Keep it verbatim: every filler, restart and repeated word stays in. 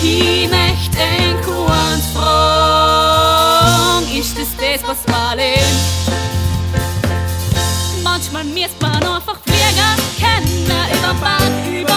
Ich möchte ein Kuhns fragen, ist das das, was wir leben? Manchmal müsst man einfach fliegen, können über Band, über